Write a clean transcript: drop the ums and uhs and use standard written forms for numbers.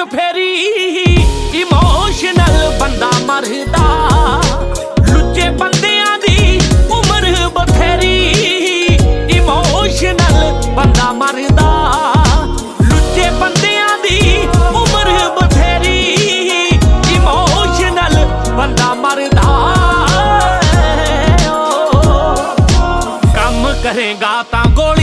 फेरी emotional बंदा मरदा लुच्चे बंदियां दी उम्र बथेरी इमोशनल बंदा मरदा लुच्चे बंदियां दी उम्र बथेरी इमोशनल बंदा मरदा कम करेगा तां गोली